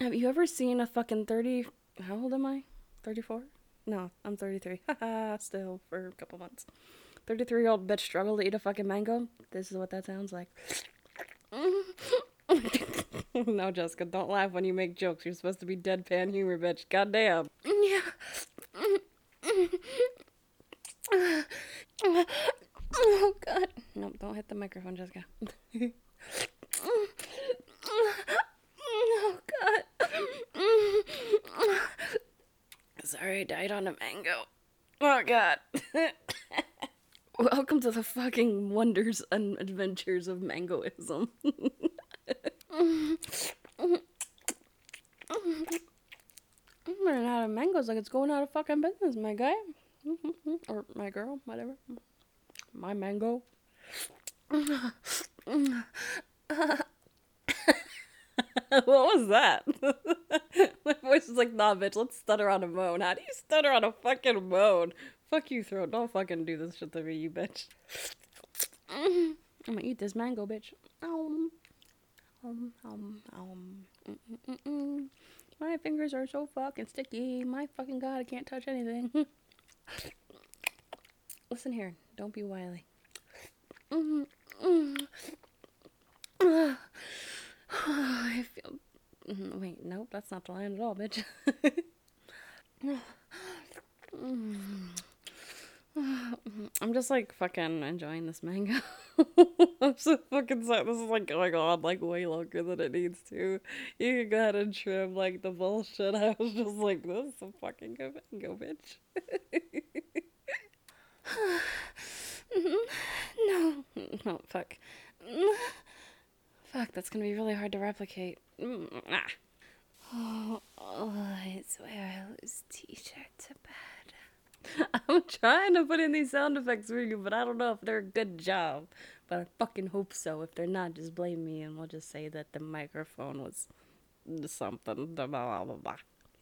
Have you ever seen a fucking 30... How old am I? 34? No, I'm 33. Haha, still for a couple months. 33-year-old bitch struggle to eat a fucking mango? This is what that sounds like. No, Jessica, don't laugh when you make jokes. You're supposed to be deadpan humor, bitch. Goddamn. Yeah. Oh, God. Nope, don't hit the microphone, Jessica. Oh, God. Sorry, I died on a mango. Oh, God. Welcome to the fucking wonders and adventures of mangoism. I'm running out of mangoes like it's going out of fucking business, my guy. Or my girl, whatever. My mango. What was that? My voice is like, nah, bitch, let's stutter on a moan. How do you stutter on a fucking moan? Fuck you, throat. Don't fucking do this shit to me, you bitch. I'm gonna eat this mango, bitch. My fingers are so fucking sticky. My fucking God, I can't touch anything. Listen here. Don't be wily. I feel... Wait, nope, that's not the line at all, bitch. I'm just like fucking enjoying this mango. I'm so fucking sad. This is like going on like way longer than it needs to. You can go ahead and trim like the bullshit. I was just like, this is a fucking good mango, bitch. No. No, fuck. Fuck, that's gonna be really hard to replicate. Oh, I swear I lose t-shirt to bed. I'm trying to put in these sound effects for you, but I don't know if they're a good job. But I fucking hope so. If they're not, just blame me and we'll just say that the microphone was something. Blah, blah, blah, blah.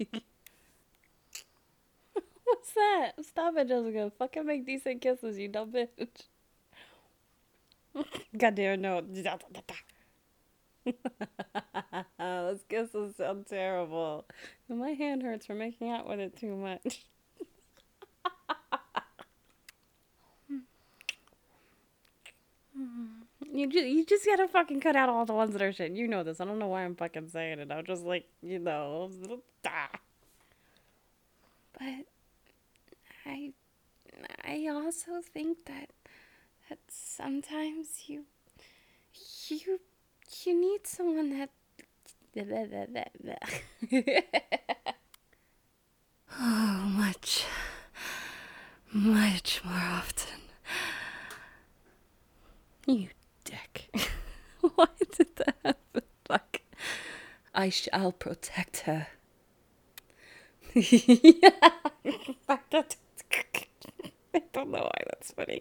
What's that? Stop it, Jessica. Fucking make decent kisses, you dumb bitch. Goddamn, no. Those kisses sound terrible. My hand hurts from making out with it too much. You just gotta fucking cut out all the ones that are shit. You know this. I don't know why I'm fucking saying it. I'm just like, you know. But I also think that sometimes you need someone that oh, much more often. You dick. Why did that happen? Fuck. I shall protect her. Yeah. I don't know why that's funny.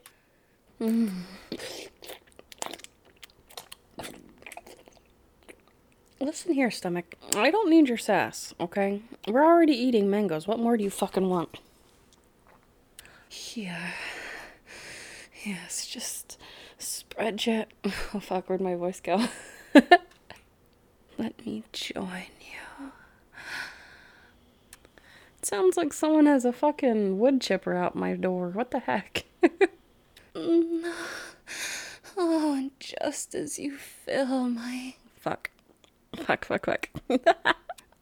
Listen here, stomach. I don't need your sass, okay? We're already eating mangoes. What more do you fucking want? Yeah. Yes, just spread your... Oh, fuck, where'd my voice go? Let me join you. It sounds like someone has a fucking wood chipper out my door. What the heck? Oh, and just as you fill my... Fuck.